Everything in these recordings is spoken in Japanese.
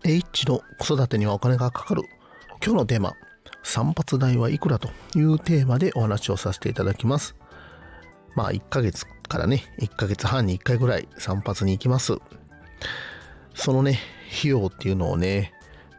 H の子育てにはお金がかかる。今日のテーマ、散髪代はいくらというテーマでお話をさせていただきます。1ヶ月からね、1ヶ月半に1回ぐらい散髪に行きます。そのね、費用っていうのをね、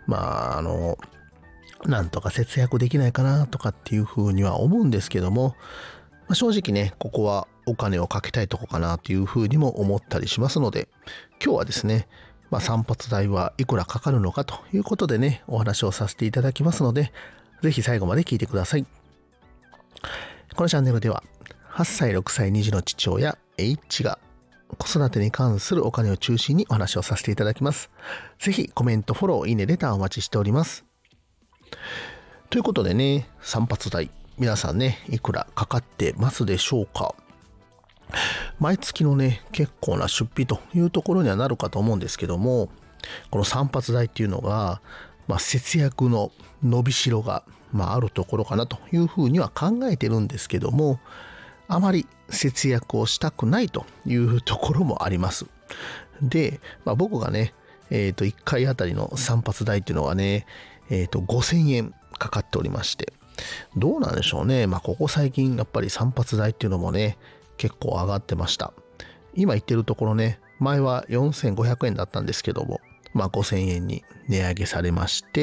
なんとか節約できないかなとかっていうふうには思うんですけども、正直ね、ここはお金をかけたいとこかなというふうにも思ったりしますので、今日はですね、散髪代はいくらかかるのかということでね、お話をさせていただきますので、ぜひ最後まで聞いてください。このチャンネルでは、8歳、6歳、2児の父親 H が子育てに関するお金を中心にお話をさせていただきます。ぜひコメント、フォロー、いいね、レターお待ちしております。ということでね、散髪代、皆さんね、いくらかかってますでしょうか。毎月のね、結構な出費というところにはなるかと思うんですけども、この散髪代っていうのが、節約の伸びしろが、あるところかなというふうには考えてるんですけども、あまり節約をしたくないというところもあります。で、僕がね、1回あたりの散髪代っていうのはね、5000円かかっておりまして、どうなんでしょうね。ここ最近やっぱり散髪代っていうのもね、結構上がってました。今言ってるところね、前は4500円だったんですけども、5000円に値上げされまして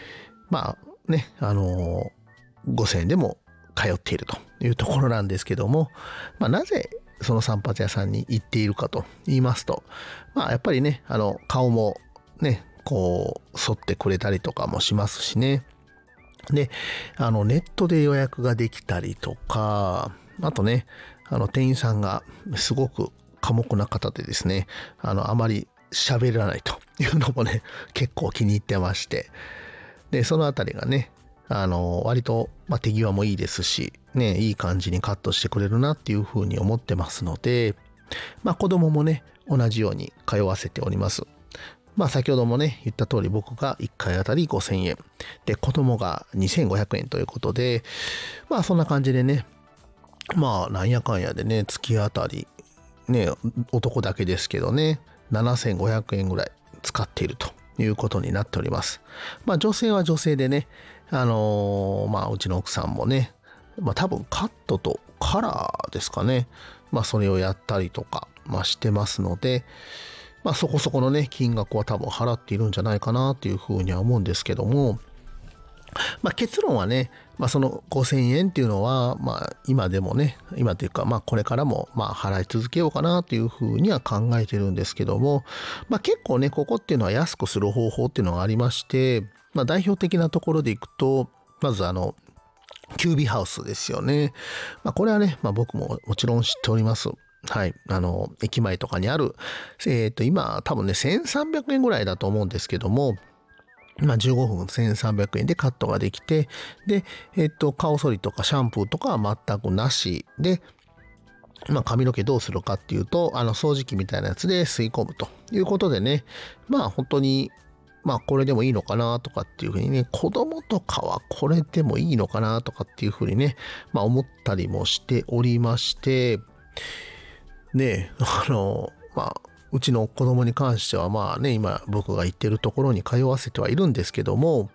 、5000円でも通っているというところなんですけども、なぜその散髪屋さんに行っているかと言いますと、やっぱりね、顔もね、こう、剃ってくれたりとかもしますしね。で、ネットで予約ができたりとか、あとね、店員さんがすごく寡黙な方でですね、あまり喋らないというのもね、結構気に入ってまして、で、そのあたりがね、割と、手際もいいですし、ね、いい感じにカットしてくれるなっていうふうに思ってますので、子供もね、同じように通わせております。先ほどもね、言った通り僕が1回あたり5000円。で、子供が2500円ということで、そんな感じでね、なんやかんやでね、月あたり、ね、男だけですけどね、7500円ぐらい使っているということになっております。女性は女性でね、うちの奥さんもね、多分カットとカラーですかね。それをやったりとか、してますので、そこそこのね、金額は多分払っているんじゃないかなっていうふうには思うんですけども、結論はね、その5000円っていうのは、今でもね、今というか、これからも、払い続けようかなというふうには考えてるんですけども、結構ね、ここっていうのは安くする方法っていうのがありまして、代表的なところでいくと、まずキュービーハウスですよね。これはね、僕ももちろん知っております。はい。駅前とかにある、今、多分ね、1300円ぐらいだと思うんですけども、15分1300円でカットができて、で、顔剃りとかシャンプーとかは全くなしで、髪の毛どうするかっていうと、掃除機みたいなやつで吸い込むということでね、本当に、これでもいいのかなとかっていうふうにね、子供とかはこれでもいいのかなとかっていうふうにね、思ったりもしておりまして、ね、うちの子供に関しては今僕が行ってるところに通わせてはいるんですけども、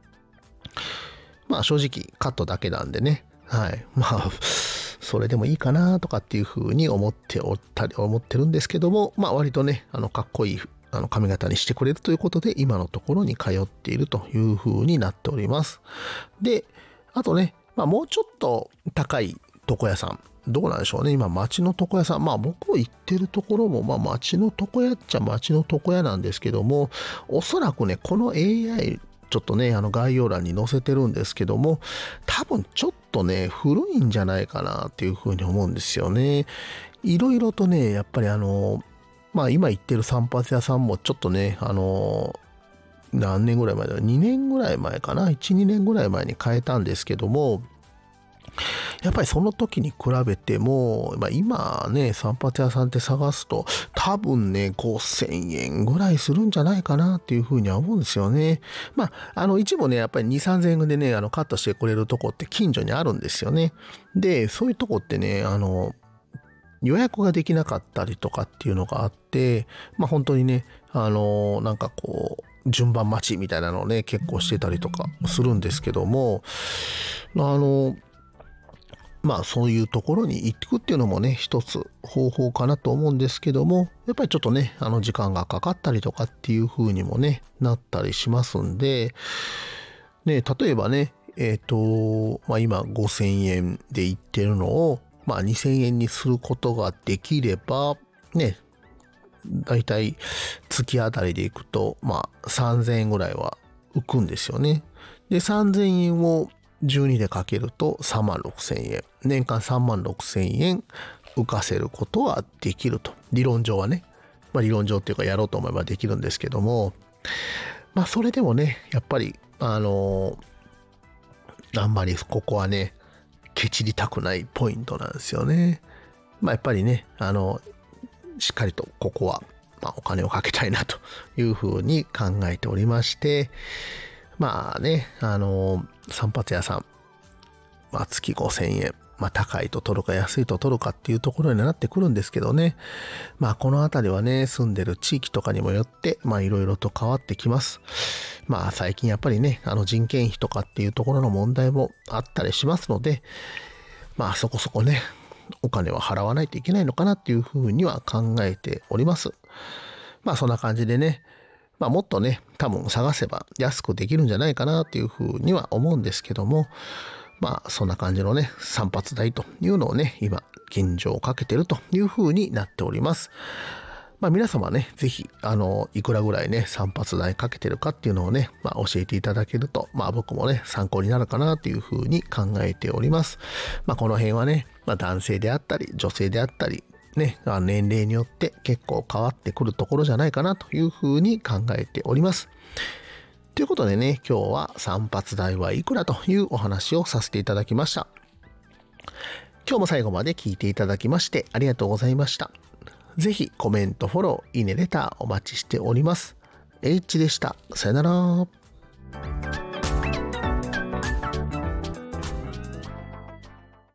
正直カットだけなんでね、はい。それでもいいかなとかっていうふうに思ってるんですけども、割とね、かっこいい髪型にしてくれるということで、今のところに通っているというふうになっております。で、あとね、もうちょっと高い床屋さん、どうなんでしょうね。今、町の床屋さん。僕行ってるところも、町の床屋っちゃ町の床屋なんですけども、おそらくね、この AI、ちょっとね、概要欄に載せてるんですけども、多分ちょっとね、古いんじゃないかなっていうふうに思うんですよね。いろいろとね、やっぱり今行ってる散髪屋さんもちょっとね、何年ぐらい前だ ?2 年ぐらい前かな ?1、2年ぐらい前に変えたんですけども、やっぱりその時に比べても、今ね、散髪屋さんって探すと、多分ね、5000円ぐらいするんじゃないかなっていうふうには思うんですよね。一部ね、やっぱり2、3000円でね、カットしてくれるとこって近所にあるんですよね。で、そういうとこってね、予約ができなかったりとかっていうのがあって、本当にね、 順番待ちみたいなのをね、結構してたりとかするんですけども、まあそういうところに行ってくっていうのもね、一つ方法かなと思うんですけども、やっぱりちょっとね、時間がかかったりとかっていう風にもね、なったりしますんで、ね、例えばね、まあ今5000円で行ってるのを、まあ2000円にすることができれば、ね、だいたい月あたりで行くと、まあ3000円ぐらいは浮くんですよね。で、3000円を12でかけると3万6000円。年間3万6000円浮かせることはできると。理論上はね。まあ理論上っていうかやろうと思えばできるんですけども、まあそれでもね、やっぱり、あんまりここはね、ケチりたくないポイントなんですよね。まあやっぱりね、しっかりとここは、まあ、お金をかけたいなというふうに考えておりまして、まあね、散髪屋さん、まあ月5000円、まあ高いと取るか安いと取るかっていうところになってくるんですけどね。まあこの辺りはね、住んでる地域とかにもよって、まあいろいろと変わってきます。まあ最近やっぱりね、人件費とかっていうところの問題もあったりしますので、まあそこそこね、お金は払わないといけないのかなっていうふうには考えております。まあそんな感じでね、まあもっとね、多分探せば安くできるんじゃないかなっていうふうには思うんですけども、まあそんな感じのね、散髪代というのをね、今、現状かけてるというふうになっております。まあ皆様ね、ぜひ、いくらぐらいね、散髪代かけてるかっていうのをね、まあ教えていただけると、まあ僕もね、参考になるかなというふうに考えております。まあこの辺はね、まあ男性であったり、女性であったり、ね、年齢によって結構変わってくるところじゃないかなというふうに考えております。ということでね、今日は散髪代はいくらというお話をさせていただきました。今日も最後まで聞いていただきましてありがとうございました。ぜひコメント、フォロー、いいね、レターお待ちしております。H でした。さよなら。